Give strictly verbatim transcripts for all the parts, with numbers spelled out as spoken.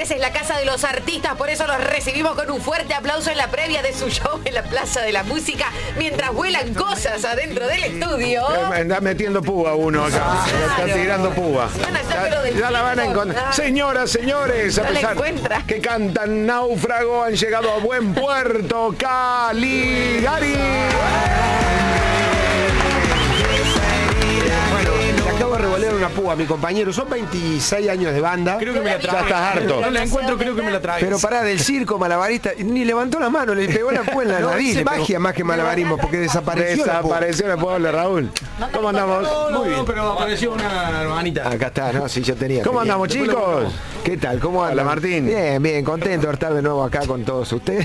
tres es la casa de los artistas, por eso los recibimos con un fuerte aplauso en la previa de su show en la Plaza de la Música, mientras vuelan cosas adentro del estudio. Eh, Anda metiendo púa uno acá, Claro. está tirando púa. Van a estar, Ya, pero del ya la van a tipo. encontrar. Ah. Señoras, señores, a No la pesar encuentra. que cantan Náufrago, han llegado a buen puerto, Caligari. Bueno, le acabo de revolver una púa a mi compañero. Son veintiséis años de banda. Creo que me la traje. Ya estás harto. No la encuentro, creo que me la traje. Pero pará, del circo malabarista, ni levantó la mano, le pegó la púa en la No, nariz. es le pegó. magia más que malabarismo, porque desapareció la púa. Desapareció el pueblo, Raúl. ¿Cómo andamos? No, no, no, pero apareció una hermanita. Acá está, ¿no? Sí, yo tenía. ¿Cómo tenía. andamos, Después lo chicos? contamos. ¿Qué tal? ¿Cómo andan? Hola, Martín. Bien, bien, contento de estar de nuevo acá con todos ustedes.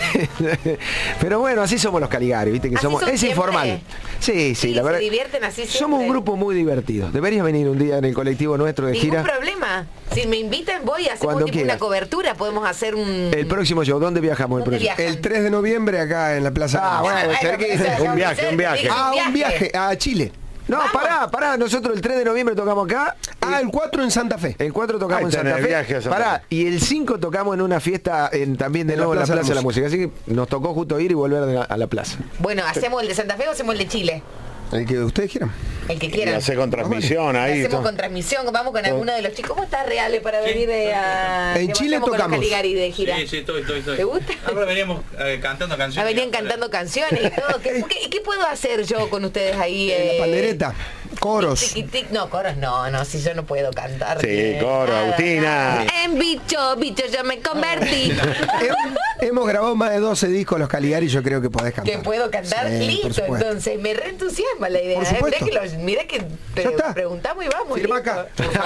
Pero bueno, así somos los Caligari, ¿viste? Que ¿Así somos. son Es siempre? informal. Sí, sí, Sí, la se verdad. divierten así siempre. Somos un grupo muy divertido. Deberías venir un día en el colectivo nuestro de Ningún gira. problema. Si me invitan voy, hacemos Cuando tipo quieras. una cobertura, podemos hacer un... El próximo show, ¿dónde viajamos el ¿Dónde próximo? viajan? El tres de noviembre acá en la Plaza. Ah, bueno, Bueno, cerquita. pero eso ya Un viaje, cerca, un viaje. dije, Ah, un viaje a Chile. No, Vamos. pará, pará. Nosotros el tres de noviembre tocamos acá. Ah, el cuatro en Santa Fe. El cuatro tocamos Ahí en tenés Santa Fe. viaje a Santa Pará, Fe. y el cinco tocamos en una fiesta en, también de En la nuevo en la Plaza Plaza de de la la Música. Así que nos tocó justo ir y volver de la- a la plaza. Bueno, ¿hacemos el de Santa Fe o hacemos el de Chile? El que ustedes quieran. El que Y quieran. hace con transmisión Lo ahí. hacemos todo. con transmisión, vamos con alguno de los chicos. ¿Cómo está Reale para venir de a... En que Chile vayamos con los tocamos. Caligari de gira? Sí, sí, estoy, estoy, estoy. ¿Te gusta? Ahora veníamos eh, cantando Ah, canciones. venían cantando canciones y todo. ¿Qué, qué, qué puedo hacer yo con ustedes ahí? La eh? pandereta, coros. Tic, tic, no, coros no, no, si yo no puedo cantar. Sí, eh, coro, nada, Agustina. nada. En bicho, bicho, yo me convertí. Hem- Hemos grabado más de doce discos los Caligari, yo creo que podés cantar. Que puedo cantar, Sí, por listo, supuesto. entonces me reentusiasma la idea. Por ¿eh? Mirá supuesto. que, los, mirá que pre- Ya está. preguntamos y vamos. Firma listo. acá, por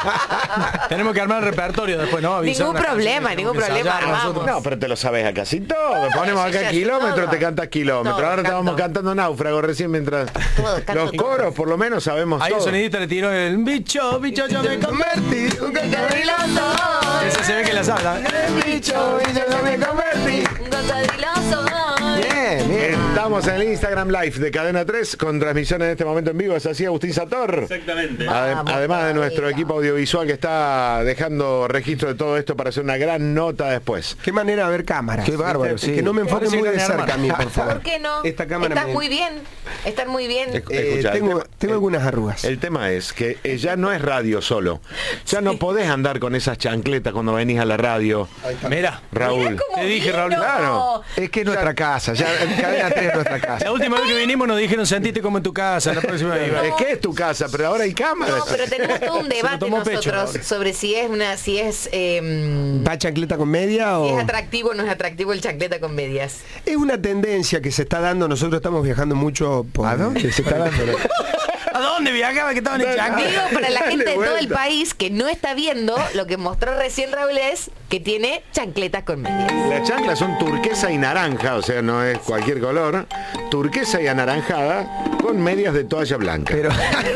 favor. Tenemos que armar el repertorio después, ¿no? Avisar Ningún una problema, canción que ningún tenemos que problema, ensayar armamos. nosotros. No, pero te lo sabes a casi todo. Ponemos sí, acá ya sé kilómetros, todo. te cantas kilómetros. Todo, Ahora estábamos canto. cantando Náufrago recién mientras Todo, canto los todo. coros por lo menos sabemos Ahí un todo. sonidista le tiró el bicho, bicho, yo me convertí. Un Cocodriloso, Ese se ve que la sabe. bicho, y yo me convertí. un cocodriloso. Bien, bien. Estamos en el Instagram Live de Cadena tres con transmisión en este momento en vivo. Es así, Agustín Sator. Exactamente. Ade- Vamos, Además de nuestro todavía. equipo audiovisual que está dejando registro de todo esto para hacer una gran nota después. Qué manera de ver cámaras. Qué bárbaro, ¿viste? sí. Que no me enfoquen Parece muy que de era mi cerca a mí, hermano. por favor. ¿Por qué no? Esta cámara Estás me- muy bien, están muy bien. Eh, Eh, Escucha, el tengo tema- tengo el- algunas arrugas. El tema es que eh, ya no es radio solo. Ya no podés andar con esas chancletas cuando venís a la radio, Mira, Raúl. Mirá cómo Te dije, vino. Raúl, claro. Es que es nuestra casa, ya Cadena tres es nuestra casa. la última vez que vinimos nos dijeron sentiste como en tu casa, la próxima vez. Es que es tu casa, pero ahora hay cámaras. No, pero tenemos todo un Se lo debate tomó pecho, nosotros Raúl. sobre si es una, si es, eh, ¿Va chancleta con media si o...? es atractivo o no es atractivo el chancleta con medias. Es una tendencia que se está dando. Nosotros estamos viajando mucho por... ¿A dónde se está dando? ¿A dónde viajaba que estaban en chancla? Digo, para la Dale gente de todo el vuelta. país que no está viendo, lo que mostró recién Raúl es que tiene chancletas con medias. Las chanclas son turquesa y naranja, o sea, no es cualquier color. Turquesa y anaranjada con medias de toalla blanca. Pero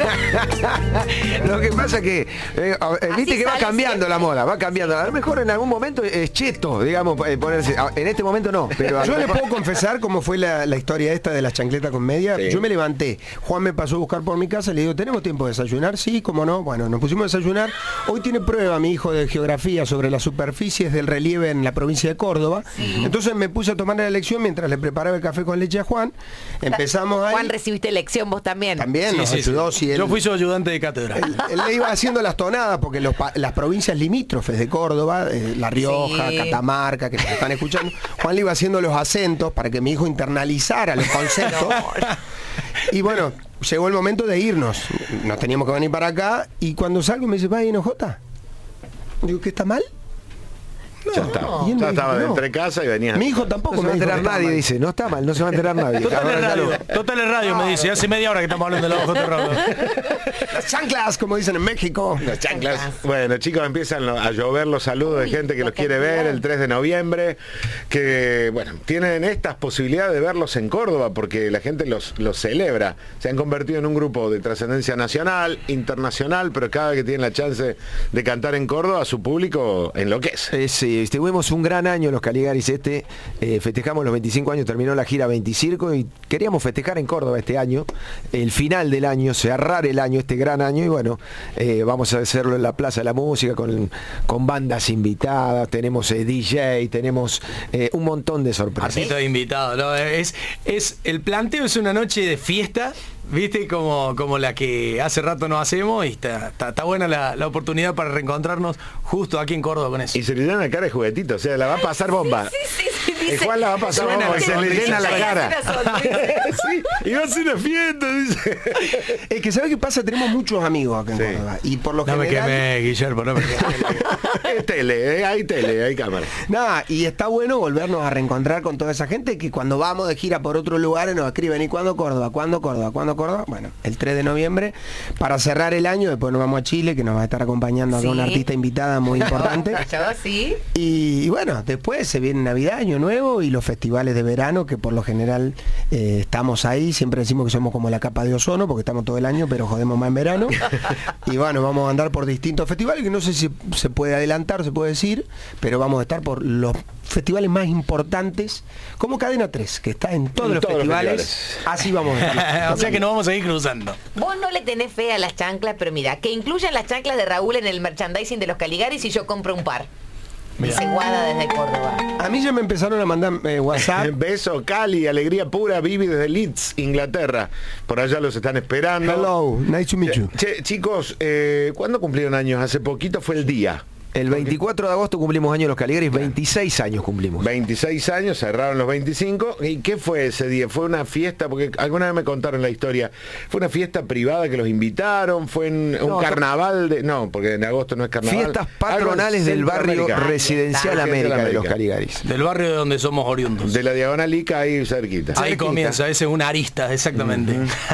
lo que pasa que eh, eh, viste Así que va sale cambiando siempre. la moda, va cambiando. A lo mejor en algún momento es cheto, digamos, eh, ponerse. Ah, En este momento no, pero a Yo lo les mejor- puedo confesar cómo fue la, la historia esta de la chancleta con media. Sí. Yo me levanté, Juan me pasó a buscar por mi casa, le digo, ¿tenemos tiempo de desayunar? Sí, cómo no. Bueno, nos pusimos a desayunar. Hoy tiene prueba mi hijo de geografía sobre las superficies del relieve en la provincia de Córdoba. Entonces me puse a tomar la lección mientras le preparaba el café con leche a Juan. Empezamos ahí. Juan, recibiste lección vos también. También Sí, nos sí, sí. ayudó. Si él- Yo fui su ayudante de cátedra. Él, él le iba haciendo las tonadas porque los pa- las provincias limítrofes de Córdoba, eh, La Rioja, Sí. Catamarca, que nos están escuchando, Juan le iba haciendo los acentos para que mi hijo internalizara los conceptos. Y bueno, llegó el momento de irnos. Nos teníamos que venir para acá y cuando salgo me dice, ¿va a ir J? Digo, ¿qué está mal? ya estaba. Y él me Ya dijo, estaba de no. entre casa y venía. Mi hijo no tampoco se va a me dijo enterar que estaba nadie, mal. dice, no está mal, no se va a enterar nadie. Total es radio, Arráncalo. total es radio, me dice. Hace media hora que estamos hablando de los ojos de rojo. Las chanclas, como dicen en México. Las chanclas. Bueno, chicos, empiezan lo- a llover los saludos de Uy, gente que la los quiere cantidad. ver el tres de noviembre, que, bueno, tienen estas posibilidades de verlos en Córdoba porque la gente los, los celebra. Se han convertido en un grupo de trascendencia nacional, internacional, pero cada vez que tienen la chance de cantar en Córdoba, su público enloquece. Eh, sí, Sí, estuvimos un gran año los Caligaris este, eh, festejamos los veinticinco años, terminó la gira veinticirco y queríamos festejar en Córdoba este año, el final del año, cerrar el año, este gran año, y bueno, eh, vamos a hacerlo en la Plaza de la Música con, con bandas invitadas, tenemos eh, D J, tenemos eh, un montón de sorpresas. Artista de invitado, ¿no? Es, es, el planteo es una noche de fiesta, viste, como, como la que hace rato no hacemos, y está, está, está buena la, la oportunidad para reencontrarnos justo aquí en Córdoba con eso. Y se le llena la cara de juguetito, o sea, la va a pasar bomba. Sí, sí, sí, sí, El dice, Juan la va a pasar Suena bomba y se le sonrisa, llena la "Voy a cara. hacer una sonrisa". Sí, y va a ser una fiesta, dice. Es que ¿sabe qué pasa? Tenemos muchos amigos acá en Sí. Córdoba. Y por lo No me general... quemé, Guillermo, no me quemé. Es tele, eh, hay tele, hay cámara. Nada, y está bueno volvernos a reencontrar con toda esa gente que cuando vamos de gira por otros lugares nos escriben, ¿y cuándo Córdoba? ¿Cuándo Córdoba? ¿Cuándo Córdoba? Bueno, el tres de noviembre, para cerrar el año, después nos vamos a Chile, que nos va a estar acompañando acá Sí. una artista invitada muy importante. Yo sí. Y, y bueno, después se viene Navidad, Año Nuevo y los festivales de verano, que por lo general eh, estamos ahí, siempre decimos que somos como la capa de ozono, porque estamos todo el año, pero jodemos más en verano. Y bueno, vamos a andar por distintos festivales, que no sé si se puede adelantar, se puede decir, pero vamos a estar por los festivales más importantes, como Cadena tres, que está en todos, En los, todos los festivales. festivales. Así vamos a estar. O sea que nos vamos a ir cruzando. Vos no le tenés fe a las chanclas, pero mira, que incluyan las chanclas de Raúl en el merchandising de los Caligaris y yo compro un par. Dice Guada desde Córdoba. A mí ya me empezaron a mandar eh, WhatsApp. Beso, Cali, alegría pura, Vivi desde Leeds, Inglaterra. Por allá los están esperando. Hello, nice to meet you. Che, chicos, eh, ¿cuándo cumplieron años? Hace poquito fue el día. El veinticuatro de agosto cumplimos años los Caligaris, veintiséis años cumplimos. veintiséis años, cerraron los veinticinco. ¿Y qué fue ese día? ¿Fue una fiesta? Porque alguna vez me contaron la historia. ¿Fue una fiesta privada que los invitaron? ¿Fue en un No, carnaval? de No, porque en agosto no es carnaval. Fiestas Algo patronales en del barrio Centroamérica. Residencial Ah, América de los América. Caligaris. Del barrio de donde somos oriundos. De la Diagonal Ica, ahí cerquita. Ahí cerquita. comienza, ese es una arista, exactamente.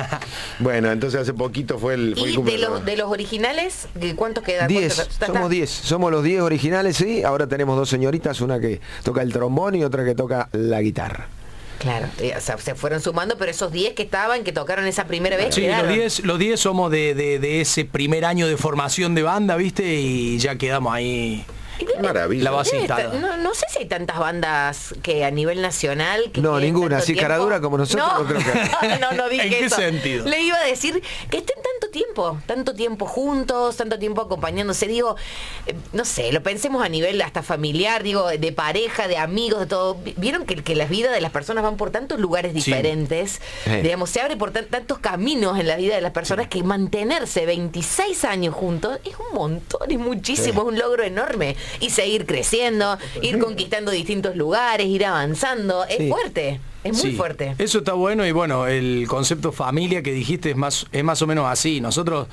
Bueno, entonces hace poquito fue el, fue el Y de cumpleaños. los, de los originales, ¿cuántos quedan? diez, ¿Cuántos? ¿Está- somos está? diez, somos los diez originales, sí. Ahora tenemos dos señoritas, una que toca el trombón y otra que toca la guitarra. Claro, eh, o sea, se fueron sumando, pero esos diez que estaban, que tocaron esa primera vez, Sí, los quedaron. diez los diez somos de, de, de ese primer año de formación de banda, ¿viste? Y ya quedamos ahí. Y debe- Maravilla. La base debe estar- instalada. no, no sé si hay tantas bandas que a nivel nacional que No, queden ninguna, tanto así tiempo. caradura como nosotros, no creo que- no, no dije ¿En qué eso. sentido? Le iba a decir que estén tanto tiempo, tanto tiempo juntos, tanto tiempo acompañándose, digo, eh, no sé, lo pensemos a nivel hasta familiar, digo, de pareja, de amigos, de todo. Vieron que, que las vidas de las personas van por tantos lugares Sí. diferentes, Sí. digamos, se abre por tan- tantos caminos en la vida de las personas que mantenerse veintiséis años juntos es un montón, es muchísimo, es un logro enorme. Y seguir creciendo, ir conquistando distintos lugares, ir avanzando, es Sí. fuerte, es muy Sí, fuerte. Eso está bueno y bueno, el concepto familia que dijiste es más, es más o menos así. Nosotros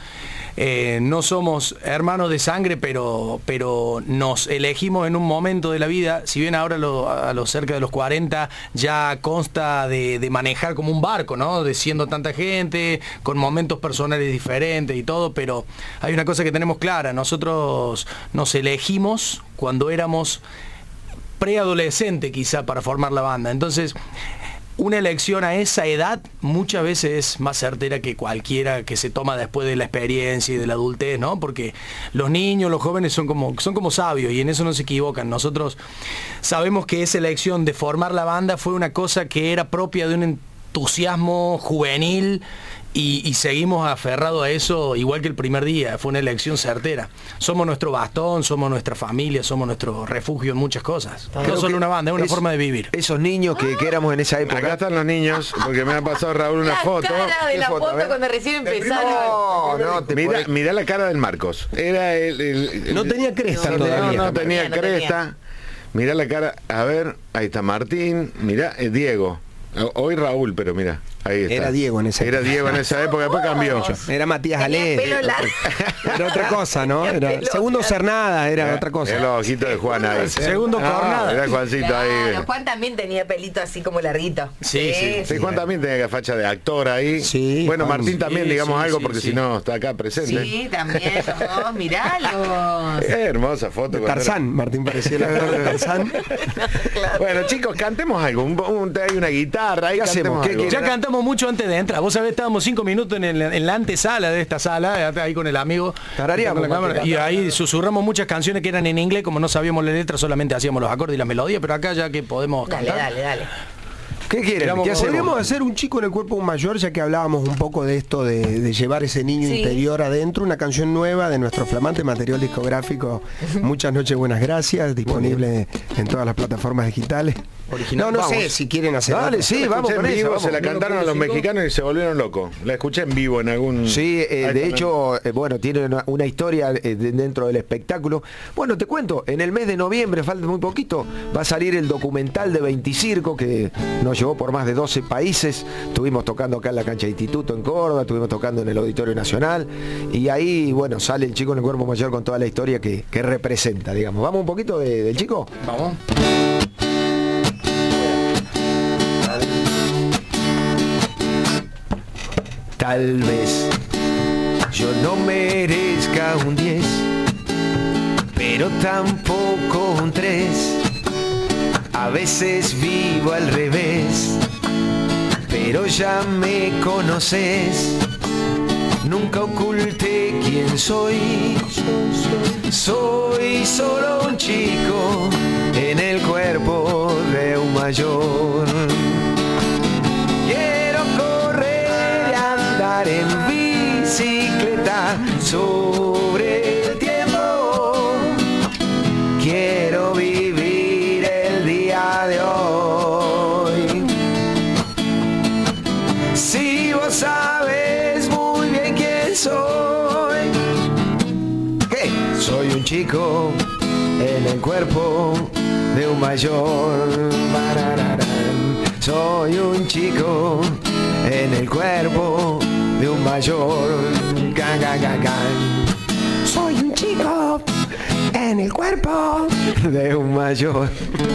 eh, no somos hermanos de sangre, pero, pero nos elegimos en un momento de la vida, si bien ahora lo- a los cerca de los cuarenta ya consta de, de manejar como un barco, ¿no? De siendo tanta gente, con momentos personales diferentes y todo, pero hay una cosa que tenemos clara, nosotros nos elegimos cuando éramos preadolescente quizá para formar la banda. Entonces, una elección a esa edad muchas veces es más certera que cualquiera que se toma después de la experiencia y de la adultez, ¿no? Porque los niños, los jóvenes son como, son como sabios y en eso no se equivocan. Nosotros sabemos que esa elección de formar la banda fue una cosa que era propia de un entusiasmo juvenil y, y seguimos aferrados a eso igual que el primer día. Fue una elección certera. Somos nuestro bastón, somos nuestra familia, somos nuestro refugio en muchas cosas. No Creo solo que una banda, es una es- forma de vivir. Esos niños que, que éramos en esa Acá época. están los niños, porque me ha pasado Raúl una La foto. cara de ¿Qué la foto? foto, A ver. cuando recién No, empezaron. no, te Mira, podés- mira la cara del Marcos. Era el, el- el- No tenía cresta No, No, todavía. no, No tenía tenía, no cresta. Mira la cara. A ver, ahí está Martín. Mira, eh, Diego. O- Hoy Raúl, pero mira, ahí está. Era Diego en esa Era época. Diego en esa época, después cambió. Era Matías Tenía Ale. pelo largo. Era otra cosa, ¿no? Tenía Era pelo segundo largo. Cernada, era Era otra cosa. Era los ojitos de Juan ahí. Segundo Ah, Cornada. Era Juancito ahí. Claro, Juan también tenía pelito así como larguito. Sí, sí. Sí, Juan también tenía facha de actor ahí. Sí, bueno, Juan, Martín sí, también, digamos sí, algo, sí, porque sí. si no está acá presente. Sí, también, los dos, miralos. Eh, hermosa foto. cuando Tarzán, Martín parecía la de Tarzán. era- Bueno, chicos, cantemos algo. Un, un- hay una guitarra ahí. ¿Qué hacemos? cantemos ¿Qué algo. Ya cantamos hablamos mucho antes de entrar. Vos sabés, estábamos cinco minutos en, el, en la antesala de esta sala, ahí con el amigo. Tarareamos, con la cámara, y ahí susurramos muchas canciones que eran en inglés, como no sabíamos la letra, solamente hacíamos los acordes y las melodías, pero acá ya que podemos Dale, cantar. dale, dale. ¿Qué quieren? Digamos, ¿Qué hacemos? Podríamos hacer un chico en el cuerpo de un mayor, ya que hablábamos un poco de esto de, de llevar ese niño Sí. interior adentro, una canción nueva de nuestro flamante material discográfico Muchas noches, buenas gracias, disponible en todas las plataformas digitales. Original. No, no Vamos. sé si quieren hacer. Dale, otra. sí, La vamos escuché con en esa, vivo, vamos. se la ¿Uno cantaron a quiere los cinco? mexicanos y se volvieron locos. La escuché en vivo en algún... Sí, eh, Ahí de también. hecho, eh, bueno, tiene una, una historia eh, de- dentro del espectáculo. Bueno, te cuento, en el mes de noviembre, falta muy poquito, va a salir el documental de Veinticirco, que nos llevó por más de doce países. Estuvimos tocando acá en la cancha de Instituto en Córdoba, estuvimos tocando en el Auditorio Nacional, y ahí, bueno, sale el chico en el cuerpo mayor con toda la historia que, que representa, digamos. ¿Vamos un poquito de- del chico? Vamos. Tal vez yo no merezca un diez, pero tampoco un tres. A veces vivo al revés, pero ya me conoces. Nunca oculté quién soy. Soy solo un chico en el cuerpo de un mayor. Quiero correr y andar en bicicleta sobre el tiempo. Quiero vivir el día de hoy. Si vos sabes muy bien quién soy. Hey, soy un chico en el cuerpo de un mayor. Barararán. Soy un chico en el cuerpo de un mayor. Gan, gan, gan, gan. Soy un chico en el cuerpo de un mayor.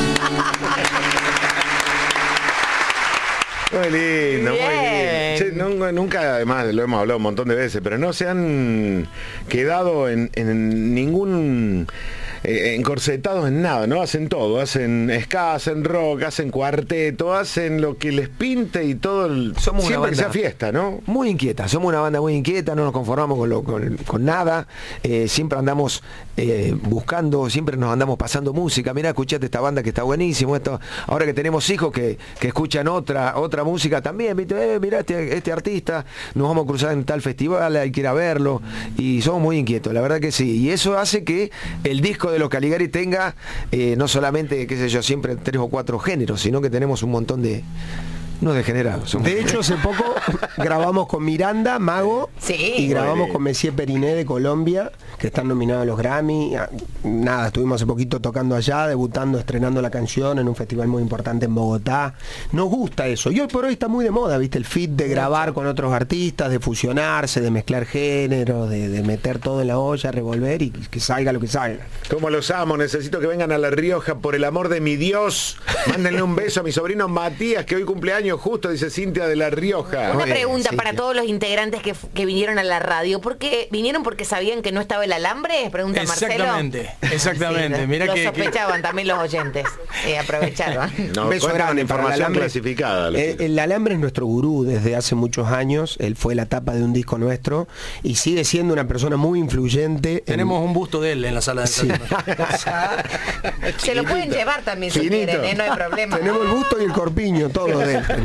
Muy lindo, muy Bien. lindo. Che, nunca, nunca, además lo hemos hablado un montón de veces, pero no se han quedado en, en ningún eh, encorsetados en nada, ¿no? Hacen todo, hacen ska, hacen rock, hacen cuarteto, hacen lo que les pinte y todo el, Somos una siempre que sea banda fiesta, ¿no? Muy inquieta, somos una banda muy inquieta, no nos conformamos con, lo- con- con nada, eh, siempre andamos eh, buscando, siempre nos andamos pasando música. Mirá, escuchate esta banda que está buenísimo, esto, ahora que tenemos hijos que, que escuchan otra, otra música también, ¿viste? Eh, mirá este, este artista, nos vamos a cruzar en tal festival, hay que ir a verlo, y somos muy inquietos, la verdad que sí, y eso hace que el disco de los Caligari tenga eh, no solamente, qué sé yo, siempre tres o cuatro géneros, sino que tenemos un montón de... No degenerados. somos- De hecho, hace poco grabamos con Miranda, Mago, Sí. y grabamos Muy bien. con Messier Periné de Colombia, que están nominados a los Grammy. Ah, Nada, estuvimos hace poquito tocando allá, debutando, estrenando la canción en un festival muy importante en Bogotá. Nos gusta eso. Y hoy por hoy está muy de moda, ¿viste? El fit de grabar con otros artistas, de fusionarse, de mezclar géneros, de, de meter todo en la olla, revolver y que salga lo que salga. Como los amo, necesito que vengan a La Rioja, por el amor de mi Dios. Mándenle un beso a mi sobrino Matías, que hoy cumpleaños justo, dice Cintia de La Rioja. Una Muy bien, pregunta sí, para sí. todos los integrantes que, que vinieron a la radio. ¿Por qué vinieron porque sabían que no estaba el alambre? Pregunta Marcelo. Exactamente, exactamente. Sí, Mirá lo que- sospechaban también los oyentes. Eh, aprovecharon. No, Beso cuentan grande para el información alambre. clasificada. lo Eh, que- el alambre es nuestro gurú desde hace muchos años. Él fue la tapa de un disco nuestro y sigue siendo una persona muy influyente. en- Tenemos un busto de él en la sala de Sí. ensayo. Se lo pueden llevar también si Finito. quieren, ¿eh? No hay problema. Tenemos el busto y el corpiño, todo de él.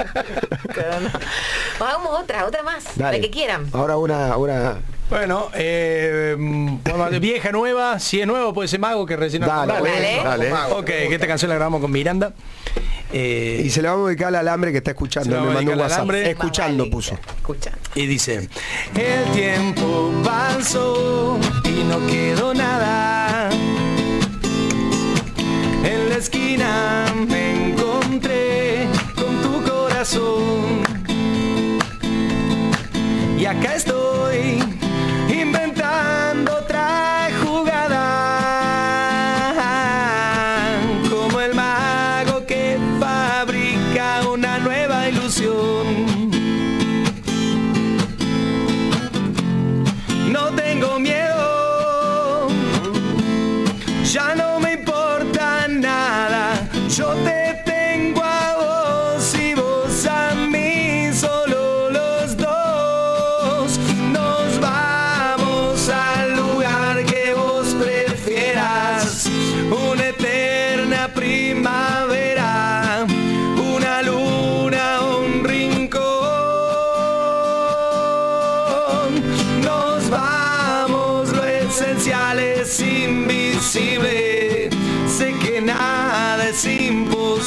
Pero no. Hagamos otra, otra más, Dale. la que quieran. Ahora una, una Bueno, eh, podemos hacer vieja, nueva, si es nuevo puede ser Mago que recién... Dale, Dale. dale. Ok, que esta canción la grabamos con Miranda. Eh, Y se le vamos a dedicar al alambre que está escuchando. Se la Me vamos a mandó un dedicar al WhatsApp. alambre. Escuchando Más puso. vale. Escucha. Y dice, el tiempo pasó y no quedó nada. En la esquina me encontré con tu corazón. Y acá estoy inventando otra jugada. Como el mago que fabrica una nueva ilusión. No tengo miedo, ya no me importa nada. Yo te tengo a vos y vos a mí.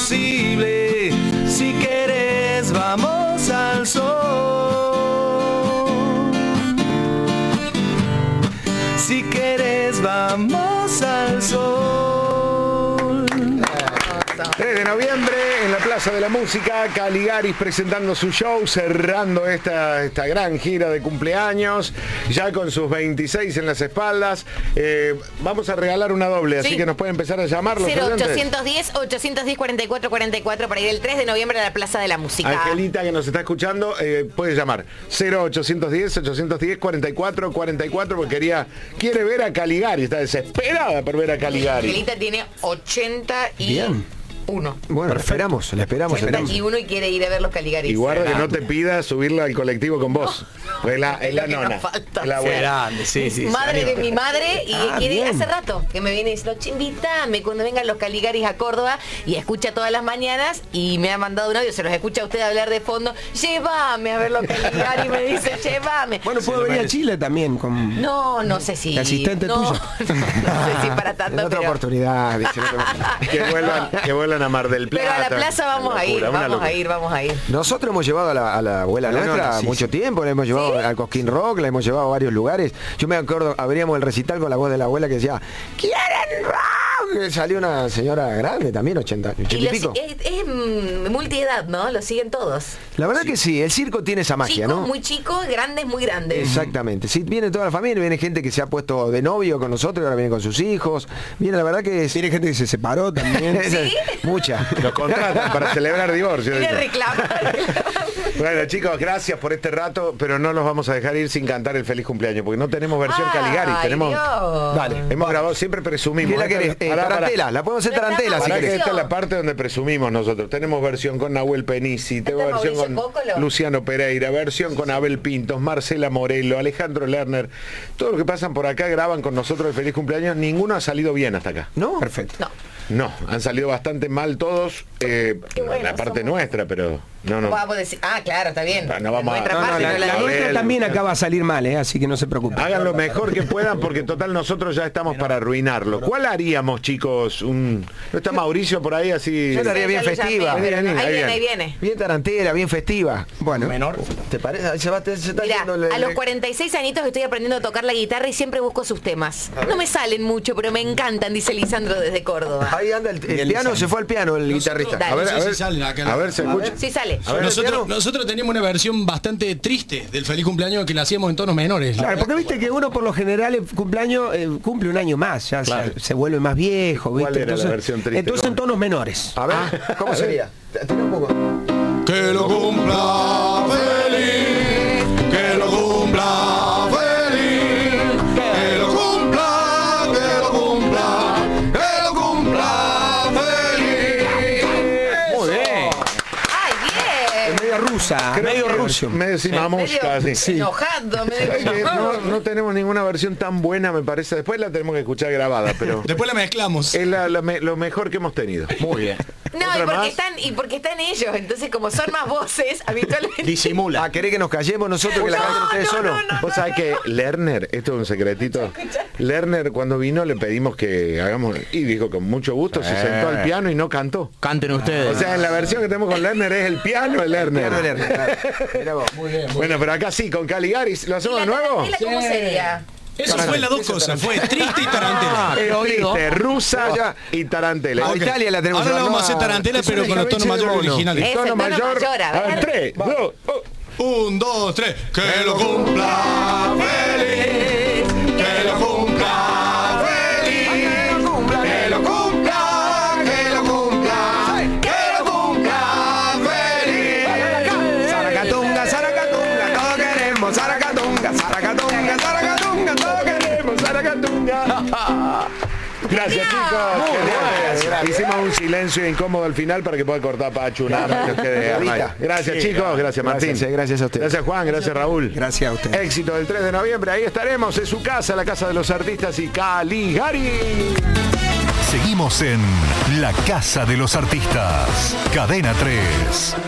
imposible. Si querés, vamos al sol. Si querés, vamos al sol. tres de noviembre en la Plaza de la Música, Caligaris presentando su show, cerrando esta, esta gran gira de cumpleaños, ya con sus veintiséis en las espaldas. Eh, vamos a regalar una doble, así Sí. que nos pueden empezar a llamar los cero oyentes. ochocientos diez, ochocientos diez, cuarenta y cuatro cuarenta y cuatro para ir el tres de noviembre a la Plaza de la Música. Angelita, que nos está escuchando, eh, puede llamar cero ochocientos diez, ochocientos diez, cuarenta y cuatro cuarenta y cuatro porque quería, quiere ver a Caligari, está desesperada por ver a Caligari. Angelita tiene ochenta y Bien. uno. Bueno, la esperamos, la esperamos. ochenta y uno y quiere ir a ver los Caligaris. Y guarda que no te pida subirla al colectivo con vos. Pues la, es la Lo que nos nona. falta. Es la Qué abuela. grande, sí, sí. Madre sí. de mi madre y Ah, quiere bien. hace rato que me viene diciendo, "Che, invítame cuando vengan los Caligaris a Córdoba", y escucha todas las mañanas y me ha mandado un audio, se los escucha a usted hablar de fondo, llévame a ver los Caligaris, me dice, llévame. Bueno, puedo venir a Chile también con... No, no sé si. ¿De asistente no, tuyo? no sé si para En tanto, otra pero, oportunidad. dice, en otra- Que vuelvan, que vuelvan a Mar del Plata. pero a la plaza vamos Una a ir, locura, una vamos a locura. ir, vamos a ir. Nosotros hemos llevado a la, a la abuela A la nuestra nona, sí, mucho sí. tiempo, la hemos llevado al Cosquín Rock, la hemos llevado a varios lugares. Yo me acuerdo, abríamos el recital con la voz de la abuela que decía, ¿quieren rock? Que salió una señora grande también, ochenta, ochenta Y y los- pico. es, es, mm, multiedad, ¿no? Lo siguen todos. La verdad que sí, el circo tiene esa magia, Chicos ¿no? muy chicos, grandes muy grandes. Exactamente. Sí, viene toda la familia, viene gente que se ha puesto de novio con nosotros, ahora viene con sus hijos. Viene, la verdad que es... Tiene gente que se separó también. ¿Sí? Mucha. Los contratan para celebrar divorcio. Quiere reclamar. Bueno, chicos, gracias por este rato, pero no los vamos a dejar ir sin cantar el feliz cumpleaños, porque no tenemos versión Ay, Caligari. Tenemos, Dios. Dale. hemos grabado, siempre presumimos. ¿Qué la Esta- querés? Eh, pará, pará. tarantela, la podemos hacer No tarantela estamos- si Pará que querés. esta es la parte donde presumimos nosotros. Tenemos versión con Nahuel Penisi, tengo ¿Está versión Mauricio con Cócolo? Luciano Pereira, versión con Abel Pintos, Marcela Morelo, Alejandro Lerner. Todos los que pasan por acá graban con nosotros el feliz cumpleaños. Ninguno ha salido bien hasta acá. ¿No? Perfecto. No. No, han salido bastante mal todos. eh, Qué bueno, la parte somos- nuestra, pero no, no. Vamos a decir, ah, claro, está bien. No vamos a- Nuestra no, no, parte, La, no la la de- nuestra Abel. también acaba a salir mal, ¿eh? Así que no se preocupen. Hagan lo mejor que puedan porque total nosotros ya estamos para arruinarlo. ¿Cuál haríamos, chicos? Un... ¿No está Mauricio por ahí así? Yo la haría Sí, bien ya lo festiva. llamé, pero Ahí no- viene, Ahí ahí viene, ahí viene. viene. Bien tarantera, bien festiva. Bueno, Menor. ¿Te parece? Ahí se va, te- se está Mira, yendo el- a los el- cuarenta y seis añitos estoy aprendiendo a tocar la guitarra y siempre busco sus temas. No me salen mucho, pero me encantan, dice Lisandro desde Córdoba. Ahí anda el, el Bien, piano, Lisandro. se fue al piano el guitarrista. Dale. A ver, No a sé si ver, salen acá. a ver, se A escucha. ver. Sí sale. A ver, Nosotros, piano. nosotros teníamos una versión bastante triste del feliz cumpleaños que la hacíamos en tonos menores. La claro, verdad. porque viste que uno por lo general el cumpleaños eh, cumple un año más, ya Claro. se, se vuelve más viejo, ¿Cuál ¿viste? era la Entonces, versión triste? entonces en tonos menores. A ver, ¿cómo sería? Tira un poco. Que lo cumpla feliz, que lo cumpla feliz, que lo cumpla, que lo cumpla, que lo cumpla feliz. Muy bien. ¡Ay, bien! Es medio rusa, Creo medio que ruso. medio simamusca, Medio sí. enojado, medio ¿Sabes qué? No, enojado. no tenemos ninguna versión tan buena, me parece. Después la tenemos que escuchar grabada, pero Después la mezclamos. es la- la me- lo mejor que hemos tenido. Muy bien. No, y ¿Otra porque, más? están, y porque están ellos, entonces como son más voces, habitualmente... Disimula. Ah, ¿querés que nos callemos nosotros que la No, canten ustedes no, solos? no, no. Vos sabés que Lerner, esto es un secretito, Lerner cuando vino le pedimos que hagamos, y dijo con mucho gusto, se sentó al piano y no cantó. Canten ustedes. O sea, en la versión que tenemos con Lerner es el piano de Lerner. Piano de Lerner, claro. Mirá vos. Bueno, pero acá sí, con Caligaris, ¿lo ¿Y hacemos la de nuevo? tarantela cómo sería? Eso fue las dos cosas, fue triste y tarantela. Es oído. triste, rusa Ya. y tarantela. A Ok. Italia la tenemos Ahora llevando vamos a hacer a- tarantela, es pero una con los tonos escabeche de mayores mono. originales. Es el tono mayor, a ver. A ver, tres, dos, oh. Un, dos, tres. Que lo cumpla feliz. Que lo cumpla feliz. Que lo cumpla. Que lo cumpla. Que lo cumpla feliz. Zaracatunga, zaracatunga, todos queremos zaracatunga, zaracatunga, zaracatunga, todos queremos zaracatunga. Gracias, chicos. Qué bien. Hicimos un silencio incómodo al final para que pueda cortar Pachu. Nada más que nos quede al aire. Gracias, chicos. Gracias, Martín. Gracias, gracias a ustedes. Gracias, Juan. Gracias, Raúl. Gracias a usted. Éxito del tres de noviembre. Ahí estaremos en su casa, la casa de los artistas y Caligari. Seguimos en La Casa de los Artistas. Cadena tres.